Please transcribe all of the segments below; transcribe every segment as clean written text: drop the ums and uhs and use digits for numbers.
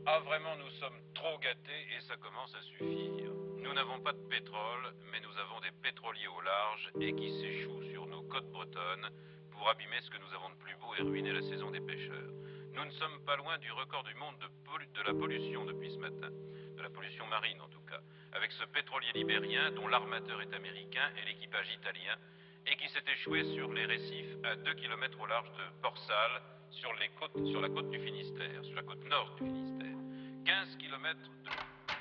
Ah vraiment, nous sommes trop gâtés et ça commence à suffire. Nous n'avons pas de pétrole, mais nous avons des pétroliers au large et qui s'échouent sur nos côtes bretonnes pour abîmer ce que nous avons de plus beau et ruiner la saison des pêcheurs. Nous ne sommes pas loin du record du monde de la pollution depuis ce matin, de la pollution marine en tout cas, avec ce pétrolier libérien dont l'armateur est américain et l'équipage italien, et qui s'est échoué sur les récifs à 2 kilomètres au large de Port-Salle, sur la côte du Finistère, sur la côte nord du Finistère. 15 kilomètres de...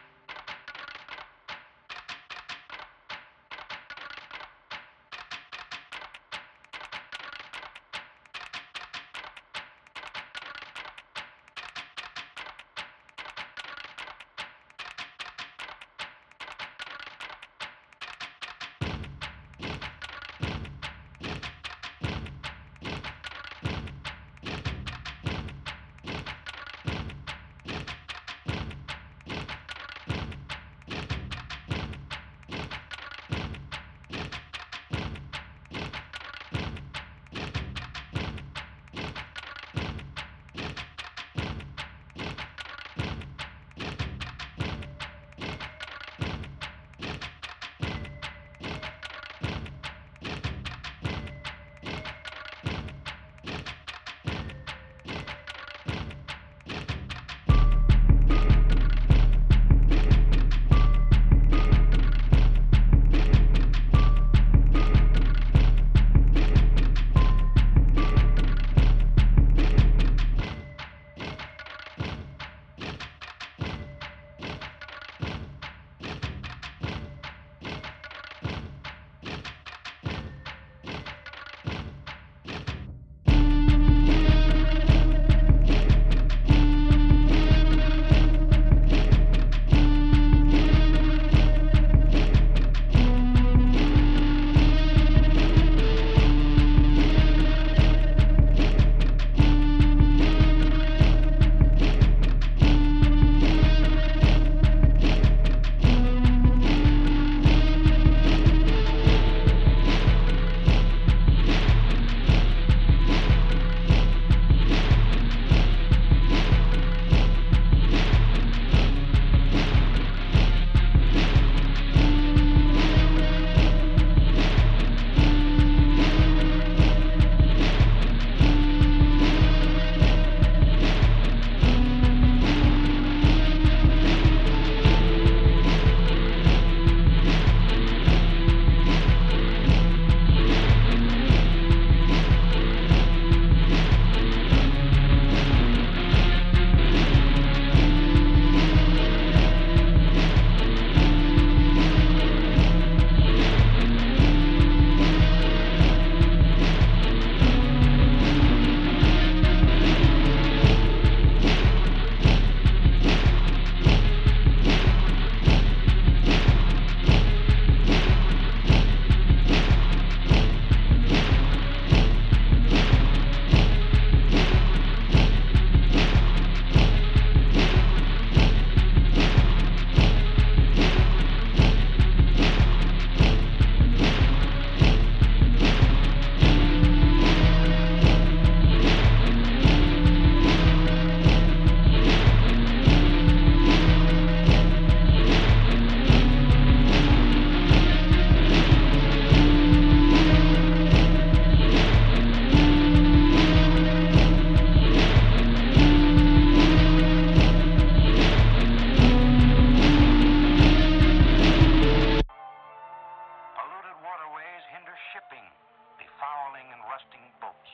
Polluted waterways hinder shipping, befouling and rusting boats.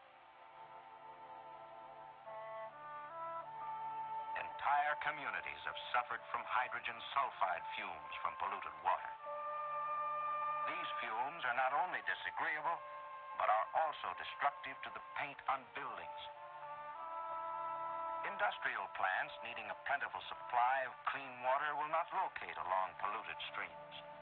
Entire communities have suffered from hydrogen sulfide fumes from polluted water. These fumes are not only disagreeable, but are also destructive to the paint on buildings. Industrial plants needing a plentiful supply of clean water will not locate along polluted streams.